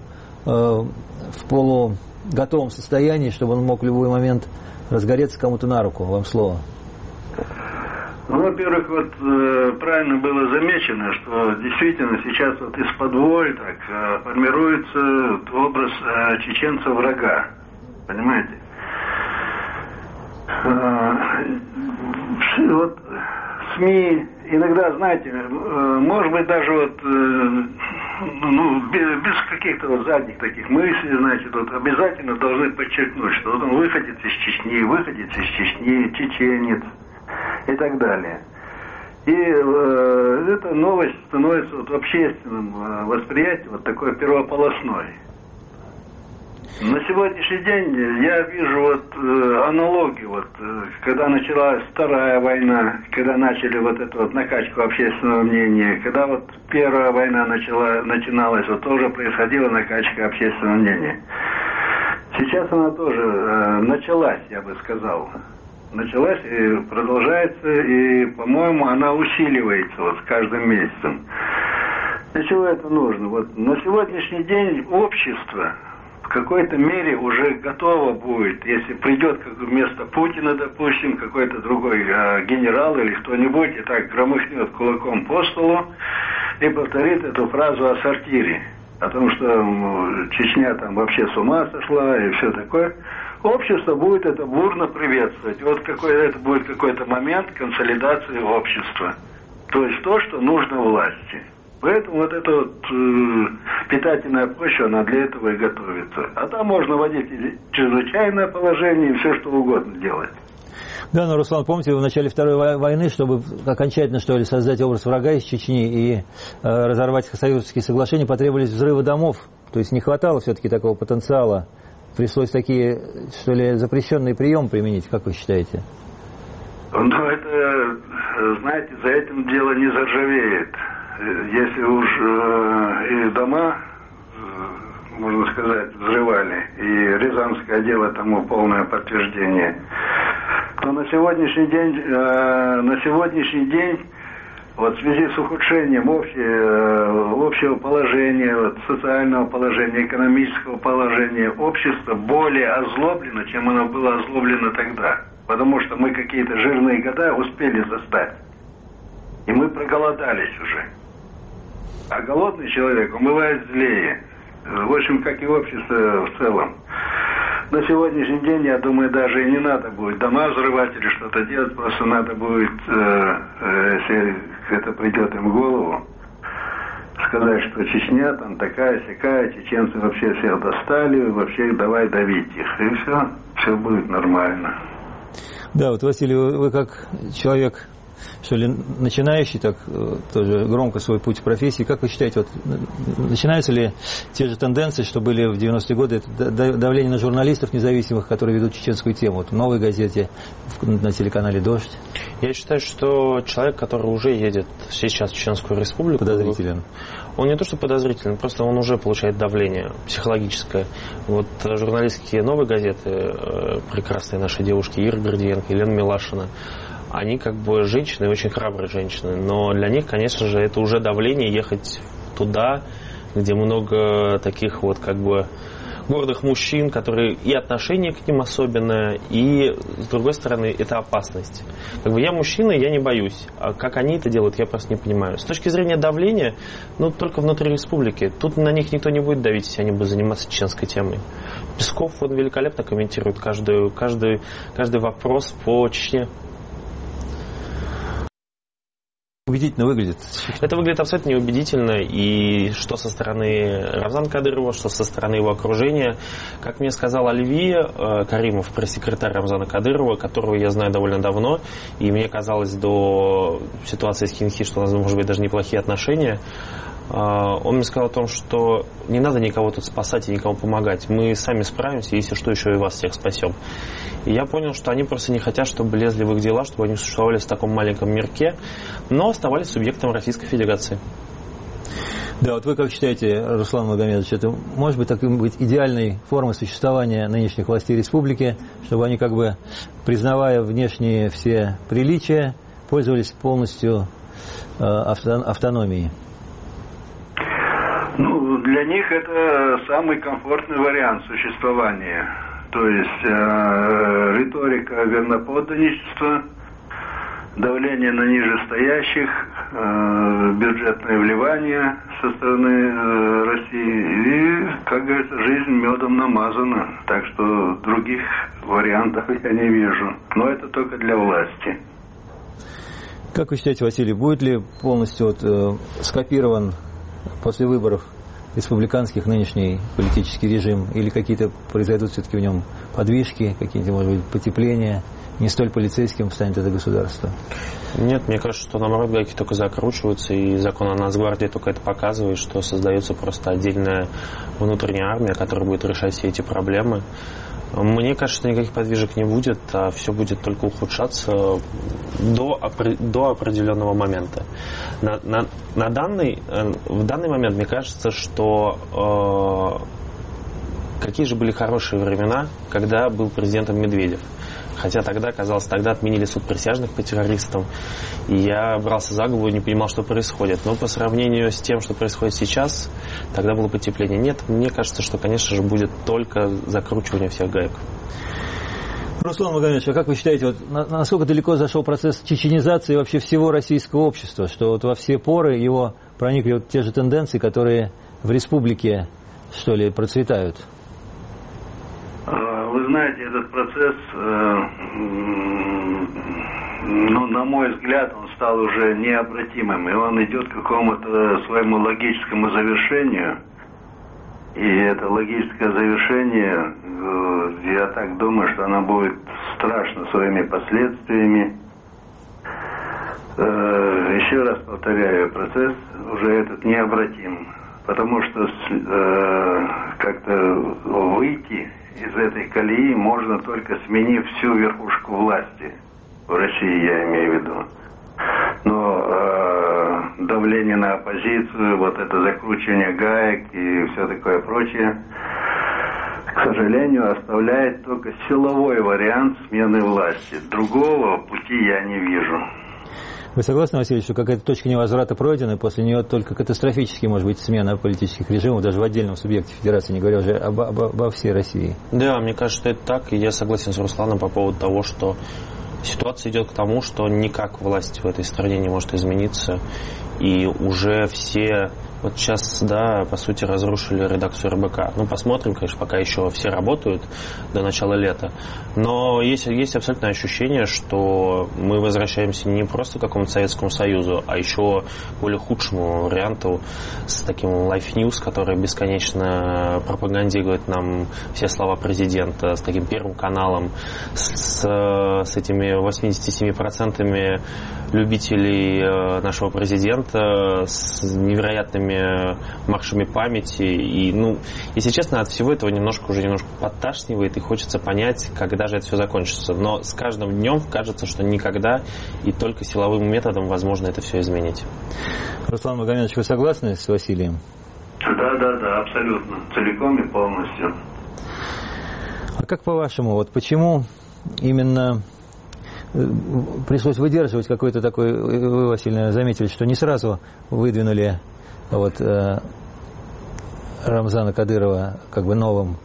полуготовом состоянии, чтобы он мог в любой момент разгореться кому-то на руку. Вам слово. Ну, во-первых, вот правильно было замечено, что действительно сейчас вот из-под так формируется образ чеченца-врага. Понимаете? Вот СМИ иногда, знаете, может быть, даже вот без каких-то вот задних таких мыслей, значит, вот обязательно должны подчеркнуть, что вот он выходит из Чечни, чеченец и так далее. И эта новость становится вот в общественном восприятии вот такой первополосной. На сегодняшний день я вижу вот аналогию, вот, когда началась Вторая война, когда начали вот эту вот накачку общественного мнения, когда вот Первая война начиналась, вот тоже происходила накачка общественного мнения. Сейчас она тоже началась, я бы сказал. Началась и продолжается, и, по-моему, она усиливается вот с каждым месяцем. Для чего это нужно? Вот на сегодняшний день общество в какой-то мере уже готово будет, если придет как вместо Путина, допустим, какой-то другой генерал или кто-нибудь и так громыхнет кулаком по столу и повторит эту фразу о сортире, о том, что Чечня там вообще с ума сошла и все такое. общество будет это бурно приветствовать. Вот это будет какой-то момент консолидации общества. То есть то, что нужно власти. Поэтому вот эта вот питательная почва, она для этого и готовится. А там можно вводить чрезвычайное положение и все, что угодно делать. Да, но, Руслан, помните, в начале Второй войны, чтобы окончательно, что ли, создать образ врага из Чечни и разорвать Союзские соглашения, потребовались взрывы домов. То есть не хватало все-таки такого потенциала. Пришлось такие, что ли, запрещенные приемы применить, как вы считаете? Ну, это, знаете, за этим дело не заржавеет. Если уж и дома, можно сказать, взрывали, и Рязанское дело тому полное подтверждение, то на сегодняшний день вот в связи с ухудшением общего положения, вот, социального положения, экономического положения, общество более озлоблено, чем оно было озлоблено тогда. Потому что мы какие-то жирные года успели застать. И мы проголодались уже. А голодный человек умывает злее. В общем, как и общество в целом. На сегодняшний день, я думаю, даже и не надо будет дома взрывать или что-то делать. Просто надо будет, если это придет им в голову, сказать, что Чечня там такая-сякая, чеченцы вообще всех достали, вообще давай давить их. И все будет нормально. Да, вот, Василий, вы как человек, что ли, начинающий, так тоже громко свой путь в профессии, как вы считаете, вот, начинаются ли те же тенденции, что были в 90-е годы, это давление на журналистов независимых, которые ведут чеченскую тему, вот в «Новой газете», на телеканале «Дождь»? Я считаю, что человек, который уже едет сейчас в Чеченскую Республику... Подозрителен. Он не то что подозрителен, просто он уже получает давление психологическое. Вот журналистские «Новой газеты», прекрасные наши девушки Ира Гордиенко, Елена Милашина, они как бы женщины, очень храбрые женщины, но для них, конечно же, это уже давление ехать туда, где много таких вот как бы гордых мужчин, которые и отношение к ним особенное, и с другой стороны это опасность. Как бы я мужчина, я не боюсь, а как они это делают, я просто не понимаю. С точки зрения давления, ну только внутри республики, тут на них никто не будет давить, если они будут заниматься чеченской темой. Песков он великолепно комментирует каждый вопрос по Чечне. Убедительно выглядит. Это выглядит абсолютно неубедительно, и что со стороны Рамзана Кадырова, что со стороны его окружения. Как мне сказал Альви Каримов, пресс-секретарь Рамзана Кадырова, которого я знаю довольно давно, и мне казалось до ситуации с Кинхи, что у нас, может быть, даже неплохие отношения, он мне сказал о том, что не надо никого тут спасать и никому помогать. Мы сами справимся, если что, еще и вас всех спасем. И я понял, что они просто не хотят, чтобы лезли в их дела, чтобы они существовали в таком маленьком мирке, но оставались субъектом Российской Федерации. Да, вот вы как считаете, Руслан Магомедович, это может быть такой быть идеальной формой существования нынешних властей республики, чтобы они как бы, признавая внешние все приличия, пользовались полностью автономией? Ну, для них это самый комфортный вариант существования. То есть риторика верноподданничества, давление на нижестоящих, бюджетное вливание со стороны России и, как говорится, жизнь медом намазана. Так что других вариантов я не вижу. Но это только для власти. Как вы считаете, Василий, будет ли полностью скопирован после выборов республиканских нынешний политический режим, или какие-то произойдут все-таки в нем подвижки, какие-то, может быть, потепления, не столь полицейским станет это государство? Нет, мне кажется, что наоборот гайки только закручиваются, и закон о Нацгвардии только это показывает, что создается просто отдельная внутренняя армия, которая будет решать все эти проблемы. Мне кажется, что никаких подвижек не будет, а все будет только ухудшаться до определенного момента. В данный момент мне кажется, что какие же были хорошие времена, когда был президентом Медведев. Хотя тогда, казалось, тогда отменили суд присяжных по террористам, и я брался за голову и не понимал, что происходит. Но по сравнению с тем, что происходит сейчас, тогда было потепление. Нет, мне кажется, что, конечно же, будет только закручивание всех гаек. Руслан Магомедович, а как вы считаете, вот, насколько далеко зашел процесс чеченизации вообще всего российского общества, что вот во все поры его проникли вот те же тенденции, которые в республике, что ли, процветают? Вы знаете, этот процесс, на мой взгляд, он стал уже необратимым, и он идет к какому-то своему логическому завершению. И это логическое завершение, я так думаю, что оно будет страшно своими последствиями. Еще раз повторяю, процесс уже этот необратим, потому что как-то выйти из этой колеи можно только сменив всю верхушку власти. В России я имею в виду. Но давление на оппозицию, вот это закручивание гаек и все такое прочее, к сожалению, оставляет только силовой вариант смены власти. Другого пути я не вижу. Вы согласны, Василий, что какая-то точка невозврата пройдена, и после нее только катастрофически может быть смена политических режимов даже в отдельном субъекте федерации, не говоря уже обо всей России? Да, мне кажется, что это так, и я согласен с Русланом по поводу того, что ситуация идет к тому, что никак власть в этой стране не может измениться, и уже все, вот сейчас, да, по сути, разрушили редакцию РБК. Ну, посмотрим, конечно, пока еще все работают до начала лета, но есть абсолютное ощущение, что мы возвращаемся не просто к какому-то Советскому Союзу, а еще к более худшему варианту с таким Life News, который бесконечно пропагандирует нам все слова президента, с таким Первым каналом, с этими 87% любителей нашего президента, с невероятными маршами памяти. И, если честно, от всего этого немножко подташнивает, и хочется понять, когда же это все закончится. Но с каждым днем кажется, что никогда, и только силовым методом возможно это все изменить. Руслан Магомедович, вы согласны с Василием? Да, абсолютно. Целиком и полностью. А как по-вашему, вот почему именно пришлось выдерживать какой-то такой, вы, Василий, наверное, заметили, что не сразу выдвинули Рамзана Кадырова как бы новым,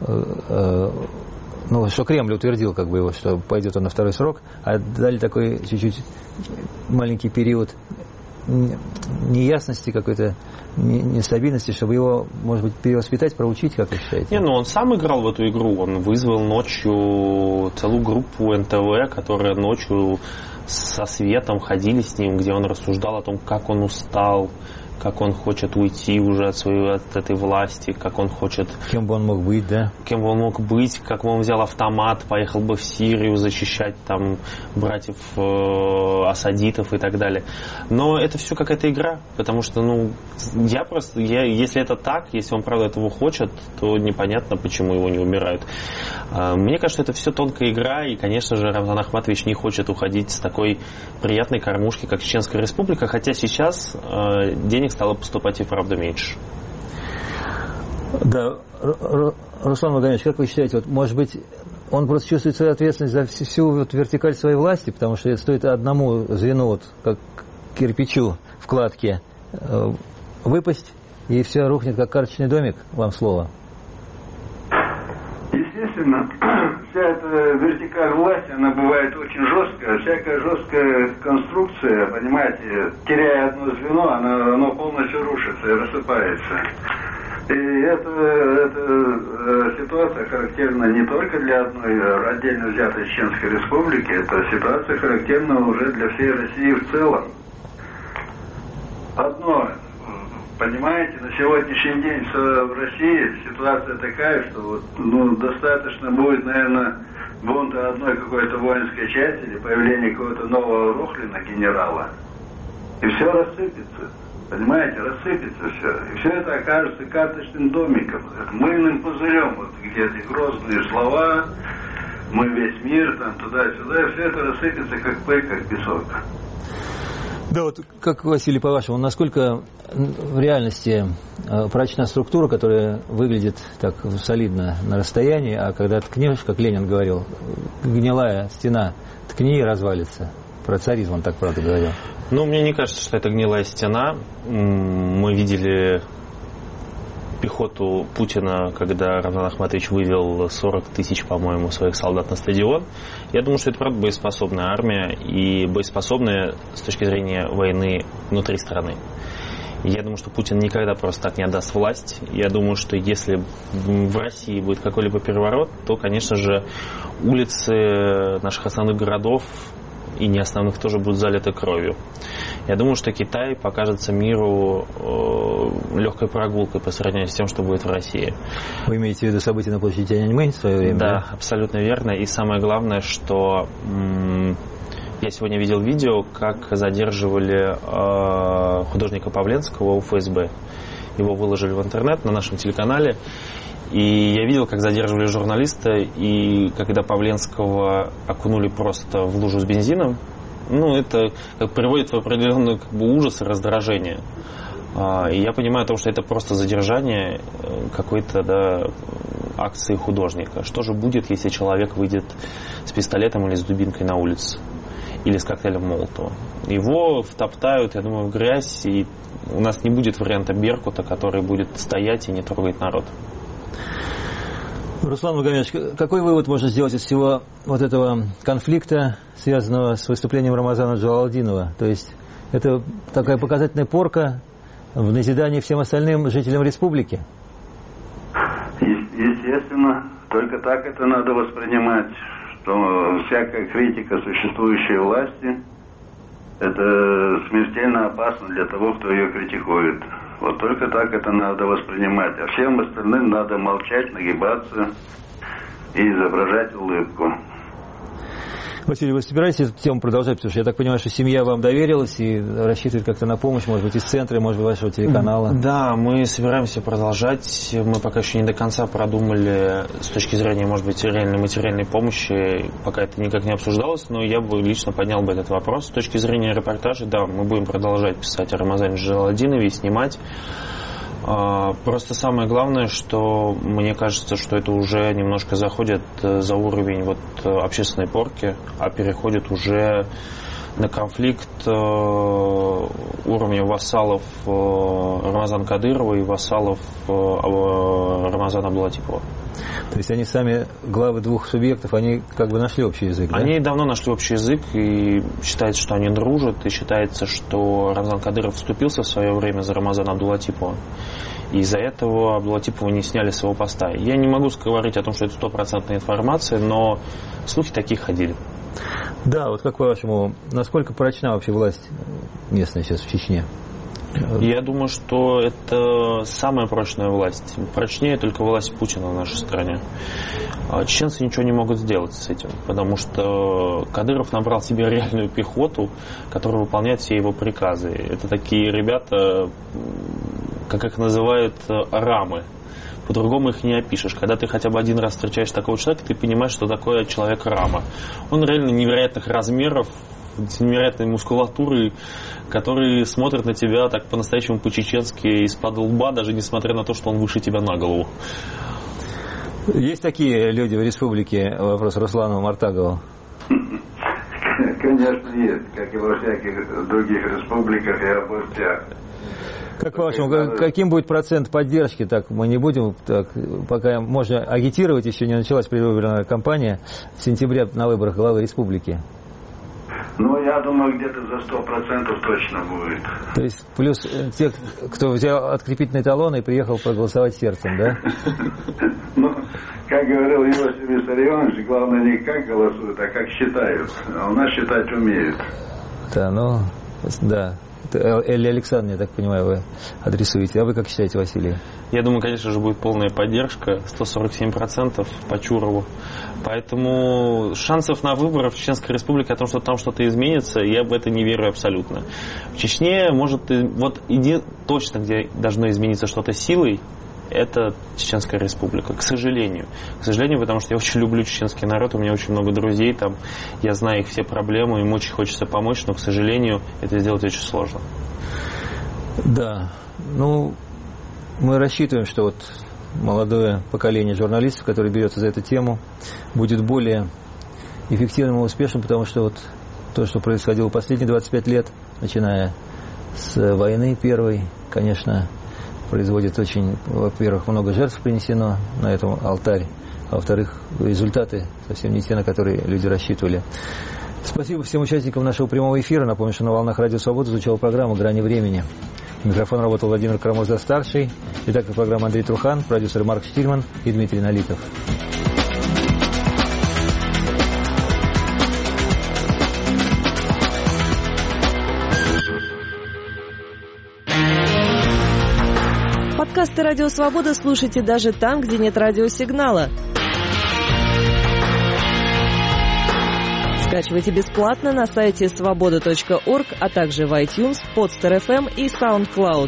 что Кремль утвердил как бы его, что пойдет он на второй срок, а дали такой чуть-чуть маленький период неясности, какой-то нестабильности, чтобы его, может быть, перевоспитать, проучить, как вы считаете? Он сам играл в эту игру. Он вызвал ночью целую группу НТВ, которая ночью со светом ходили с ним, где он рассуждал о том, как он устал, как он хочет уйти уже от этой власти, как он хочет... Кем бы он мог быть, да? Кем бы он мог быть, как бы он взял автомат, поехал бы в Сирию защищать там братьев асадитов и так далее. Но это все какая-то игра, потому что, если это так, если он правда этого хочет, то непонятно, почему его не убирают. Мне кажется, это все тонкая игра, и, конечно же, Рамзан Ахматович не хочет уходить с такой приятной кормушки, как Чеченская Республика, хотя сейчас денег стало поступать и правда меньше. Да, Руслан Магомедович, как вы считаете, может быть, он просто чувствует свою ответственность за всю вертикаль своей власти, потому что стоит одному звену, как кирпичу в кладке, выпасть, и все рухнет, как карточный домик? Вам слово. Естественно, вся эта вертикаль власти, она бывает очень жесткая. Всякая жесткая конструкция, понимаете, теряя одно звено, оно полностью рушится и рассыпается. И эта ситуация характерна не только для одной отдельно взятой Чеченской Республики, эта ситуация характерна уже для всей России в целом. Одно, понимаете, на сегодняшний день в России ситуация такая, что достаточно будет, наверное, бунта одной какой-то воинской части или появления какого-то нового Рохлина, генерала, и все рассыпется. Понимаете, рассыпется все. И все это окажется карточным домиком, мыльным пузырем, где эти грозные слова, мы весь мир, там туда-сюда, и все это рассыпется как пыль, как песок. Да, как, Василий, по-вашему, насколько в реальности прочна структура, которая выглядит так солидно на расстоянии, а когда ткнешь, как Ленин говорил, гнилая стена, ткни и развалится. Про царизм он так, правда, говорил. Мне не кажется, что это гнилая стена. Мы видели пехоту Путина, когда Рамзан Ахматович вывел 40 тысяч, по-моему, своих солдат на стадион. Я думаю, что это правда боеспособная армия и боеспособная с точки зрения войны внутри страны. Я думаю, что Путин никогда просто так не отдаст власть. Я думаю, что если в России будет какой-либо переворот, то, конечно же, улицы наших основных городов и не основных тоже будут залиты кровью. Я думаю, что Китай покажется миру легкой прогулкой по сравнению с тем, что будет в России. Вы имеете в виду события на площади Тяньаньмэнь в свое время? Да, абсолютно верно. И самое главное, что я сегодня видел видео, как задерживали художника Павленского у ФСБ. Его выложили в интернет на нашем телеканале. И я видел, как задерживали журналиста, и когда Павленского окунули просто в лужу с бензином, это приводит в определенный ужас и раздражение. И я понимаю, что это просто задержание какой-то акции художника. Что же будет, если человек выйдет с пистолетом или с дубинкой на улицу? Или с коктейлем Молотова? Его втоптают, я думаю, в грязь, и у нас не будет варианта Беркута, который будет стоять и не трогать народ. Руслан Магомедович, какой вывод можно сделать из всего вот этого конфликта, связанного с выступлением Рамазана Джалалдинова? То есть это такая показательная порка в назидание всем остальным жителям республики? Естественно, только так это надо воспринимать, что всякая критика существующей власти – это смертельно опасно для того, кто ее критикует. Вот только так это надо воспринимать. А всем остальным надо молчать, нагибаться и изображать улыбку. Василий, вы собираетесь эту тему продолжать? Потому что я так понимаю, что семья вам доверилась и рассчитывает как-то на помощь, может быть, из центра, может быть, вашего телеканала. Да, мы собираемся продолжать. Мы пока еще не до конца продумали с точки зрения, может быть, реальной материальной помощи. Пока это никак не обсуждалось, но я бы лично поднял бы этот вопрос. С точки зрения репортажей, да, мы будем продолжать писать о Рамазане Джалалдинове и снимать. Просто самое главное, что мне кажется, что это уже немножко заходит за уровень общественной порки, а переходит уже на конфликт уровня вассалов Рамазана Кадырова и вассалов Рамазана Абдулатипова. То есть они сами, главы двух субъектов, они как бы нашли общий язык, да? Они давно нашли общий язык, и считается, что они дружат, и считается, что Рамзан Кадыров вступился в свое время за Рамазана Абдулатипова. И из-за этого Абдулатипова не сняли с его поста. Я не могу говорить о том, что это 100% информация, но слухи такие ходили. Да, вот как по-вашему, насколько прочна вообще власть местная сейчас в Чечне? Я думаю, что это самая прочная власть. Прочнее только власть Путина в нашей стране. Чеченцы ничего не могут сделать с этим, потому что Кадыров набрал себе реальную пехоту, которая выполняет все его приказы. Это такие ребята, как их называют, рамы. По-другому их не опишешь. Когда ты хотя бы один раз встречаешь такого человека, ты понимаешь, что такое человек-рама. Он реально невероятных размеров, с невероятной мускулатурой, который смотрит на тебя так по-настоящему по-чеченски из-под лба, даже несмотря на то, что он выше тебя на голову. Есть такие люди в республике? Вопрос Руслану Мартагову. Конечно, есть, как и во всяких других республиках и областях. Как по-вашему, каким будет процент поддержки? Так, мы не будем, так, пока можно агитировать, еще не началась предвыборная кампания в сентябре на выборах главы республики. Я думаю, где-то за 100% точно будет. То есть плюс те, кто взял открепительные талоны и приехал проголосовать сердцем, да? Как говорил Иосиф Виссарионович, главное не как голосуют, а как считают. А у нас считать умеют. Да, да. Элли Александровна, я так понимаю, вы адресуете. А вы как считаете, Василий? Я думаю, конечно же, будет полная поддержка, 147% по Чурову. Поэтому шансов на выборы в Чеченской Республике о том, что там что-то изменится, я в это не верю абсолютно. В Чечне, точно, где должно измениться что-то силой, это Чеченская Республика, к сожалению. К сожалению, потому что я очень люблю чеченский народ, у меня очень много друзей там, я знаю их все проблемы, им очень хочется помочь, но, к сожалению, это сделать очень сложно. Да, мы рассчитываем, что молодое поколение журналистов, которое берется за эту тему, будет более эффективным и успешным, потому что то, что происходило последние 25 лет, начиная с войны первой, конечно, производит очень, во-первых, много жертв принесено на этом алтарь, а во-вторых, результаты совсем не те, на которые люди рассчитывали. Спасибо всем участникам нашего прямого эфира. Напомню, что на волнах Радио Свобода звучала программа «Грани времени». Микрофон работал Владимир Карамурза-старший. Редактор программы Андрей Трухан, продюсер Марк Штильман и Дмитрий Налитов. Подкасты «Радио Свобода» слушайте даже там, где нет радиосигнала. Скачивайте бесплатно на сайте svoboda.org, а также в iTunes, Podster FM и SoundCloud.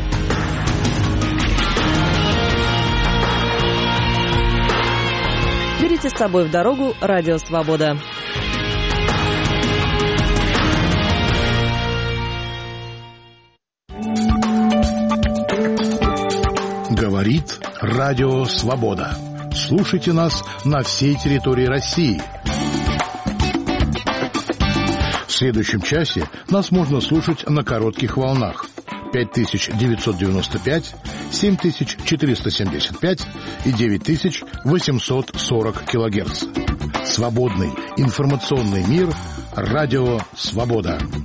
Берите с собой в дорогу «Радио Свобода». Говорит Радио Свобода. Слушайте нас на всей территории России. В следующем часе нас можно слушать на коротких волнах 5995, 7475 и 9840 килогерц. Свободный информационный мир. Радио Свобода.